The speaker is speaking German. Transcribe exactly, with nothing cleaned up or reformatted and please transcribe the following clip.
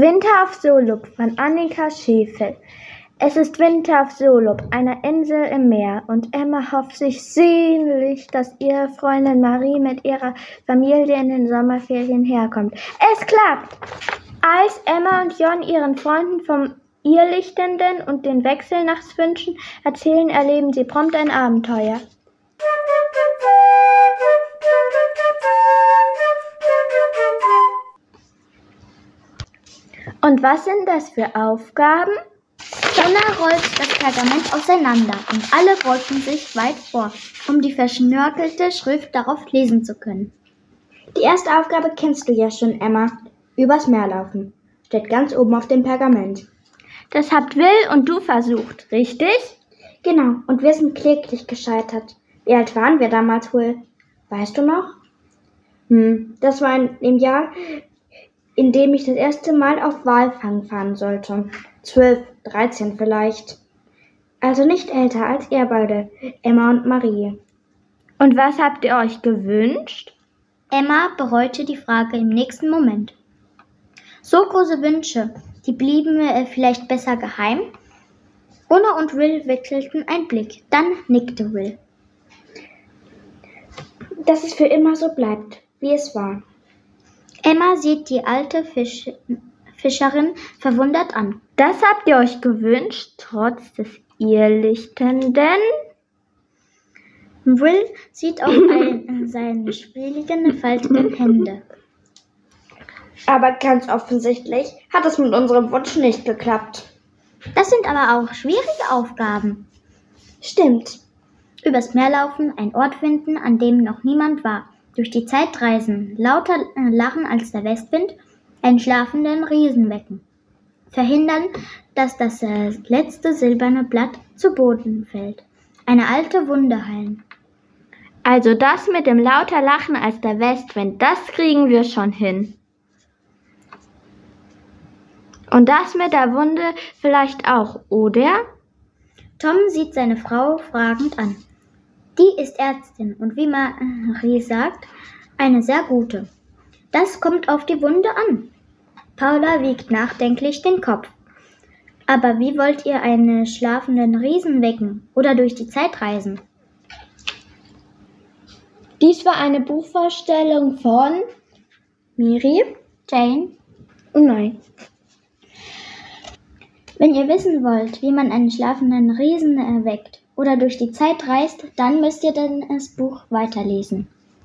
Winter auf Solub von Annika Schäfel. Es ist Winter auf Solub, einer Insel im Meer, und Emma hofft sich sehnlich, dass ihre Freundin Marie mit ihrer Familie in den Sommerferien herkommt. Es klappt! Als Emma und Jon ihren Freunden vom Irrlichtenden und den Wechselnachtswünschen erzählen, erleben sie prompt ein Abenteuer. Und was sind das für Aufgaben? Donna rollt das Pergament auseinander und alle beugen sich weit vor, um die verschnörkelte Schrift darauf lesen zu können. Die erste Aufgabe kennst du ja schon, Emma. Übers Meer laufen. Steht ganz oben auf dem Pergament. Das habt Will und du versucht, richtig? Genau, und wir sind kläglich gescheitert. Wie alt waren wir damals wohl? Weißt du noch? Hm, das war in dem Jahr, in dem ich das erste Mal auf Walfang fahren sollte. Zwölf, dreizehn vielleicht. Also nicht älter als ihr beide, Emma und Marie. Und was habt ihr euch gewünscht? Emma bereute die Frage im nächsten Moment. So große Wünsche, die blieben äh, vielleicht besser geheim. Donna und Will wechselten einen Blick, dann nickte Will. Dass es für immer so bleibt, wie es war. Emma sieht die alte Fisch- Fischerin verwundert an. Das habt ihr euch gewünscht, trotz des Irrlichtenden? Will sieht auf ein, seine schwierigen, gefalteten Hände. Aber ganz offensichtlich hat es mit unserem Wunsch nicht geklappt. Das sind aber auch schwierige Aufgaben. Stimmt. Übers Meer laufen, einen Ort finden, an dem noch niemand war. Durch die Zeit reisen, lauter lachen als der Westwind, einen schlafenden Riesen wecken. Verhindern, dass das äh, letzte silberne Blatt zu Boden fällt. Eine alte Wunde heilen. Also das mit dem lauter Lachen als der Westwind, das kriegen wir schon hin. Und das mit der Wunde vielleicht auch, oder? Tom sieht seine Frau fragend an. Die ist Ärztin und wie Marie sagt, eine sehr gute. Das kommt auf die Wunde an. Paula wiegt nachdenklich den Kopf. Aber wie wollt ihr einen schlafenden Riesen wecken oder durch die Zeit reisen? Dies war eine Buchvorstellung von Miri, Jane und Mai. Wenn ihr wissen wollt, wie man einen schlafenden Riesen erweckt oder durch die Zeit reist, dann müsst ihr dann das Buch weiterlesen.